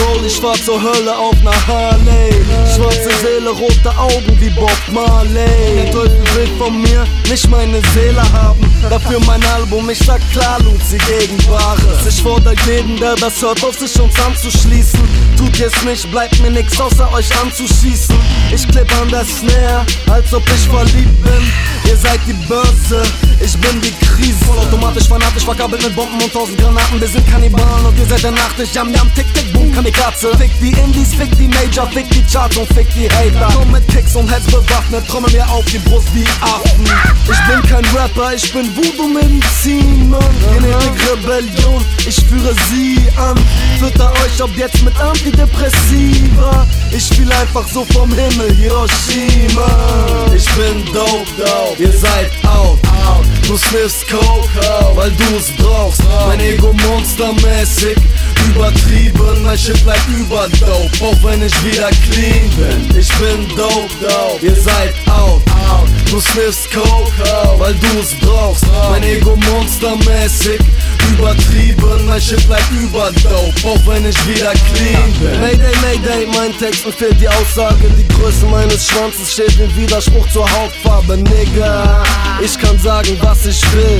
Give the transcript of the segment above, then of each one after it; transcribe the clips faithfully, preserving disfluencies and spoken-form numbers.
Roll ich fahr zur Hölle auf ner Harley. Schwarze Seele, rote Augen wie Bob Marley. Der Teufel will von mir nicht meine Seele haben, dafür mein Album, ich sag klar, Luzi gegen Wahres. Ich fordere jeden, der das hört, auf sich uns anzuschließen. Tut ihr's nicht, bleibt mir nix außer euch anzuschießen. Ich klipp an der Snare, als ob ich verliebt bin. Ihr seid die Börse, ich bin die Krise. Vollautomatisch, fanatisch, verkabelt mit Bomben und tausend Granaten. Wir sind Kannibalen und ihr seid der Nachtisch. Jam, jam, tick, tick, boom, Kamikaze. Fick die Indies, fick die Major, fick die Charts und fick die Hater. Komm mit Kicks und Heads bewaffnet, trommel mir auf die Brust wie Affen. Ich bin kein Rapper, ich bin Voodoo-Medizin, Mann. Genetik-Rebellion, ich führe sie an. Fütter euch ab jetzt mit Antidepressiva. Ich spiel einfach so vom Himmel, Hiroshima. Ich bin dope, dope, ihr seid out, out. Du sniffst Coke, weil du's brauchst. Mein Ego monstermäßig, übertrieben. Mein Shit bleibt überdope, auch wenn ich wieder clean bin. Ich bin dope, dope, ihr seid out, out. Du sniffst Coke, weil du's brauchst. Mein Ego monstermäßig, übertrieben. Mein Shit bleibt überdope, auch wenn ich wieder clean bin. Mayday, Mayday, mein Text fehlt die Aussage. Die Größe meines Schwanzes steht im Widerspruch zur Hautfarbe, Nigga. Ich kann sagen, was ich will.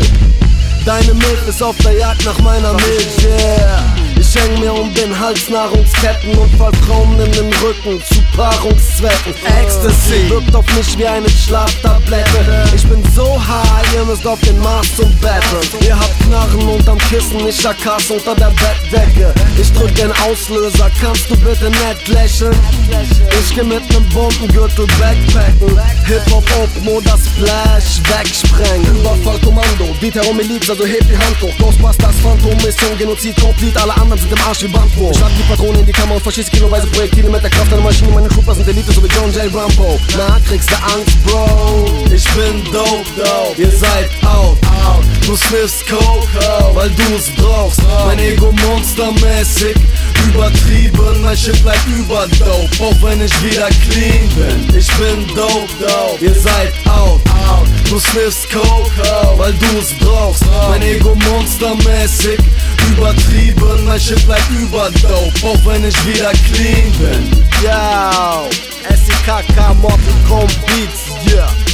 Deine Milch ist auf der Jagd nach meiner Milch, yeah. Ich häng mir um den Hals Nahrungsketten und fall Frauen in den Rücken zu Paarungszwecken. Ecstasy wirkt auf mich wie eine Schlaftablette. Ich bin so high, ihr müsst auf den Mars zum Battle. Ihr habt Knarren unterm Kissen, ich Schakas unter der Bettdecke. Ich drück den Auslöser, kannst du bitte nett lächeln? Ich geh mit nem Bombengürtel backpacken. Hip-Hop Opmo, das Flash wegsprengen. Überfallkommando, Dieter Miliz, also heb die Hand hoch. Ghostbusters, Phantom, Mission, Genozid, Konflikt. Alle anderen sind im Arsch wie Bandwurm. Ich schlag die Patrone in die Kammer und verschieße kiloweise Projektile mit der Kraft einer Maschine. Meine Trooper sind Elite, so wie John J. Rambo. Na, kriegst du Angst, Bro? Ich bin dope, dope, ihr seid out, out. Du sniffst Coke, weil du's brauchst. Mein Ego monstermäßig, übertrieben. Mein Shit bleibt überdope, auch wenn ich wieder clean bin. Ich bin dope, dope, ihr seid out, out. Du sniffst Coke, weil du's brauchst. Mein Ego monstermäßig, übertrieben. Mein Shit bleibt überdope, auch wenn ich wieder clean bin. Yo, S I K K, Mortal Kombat Beats, yeah.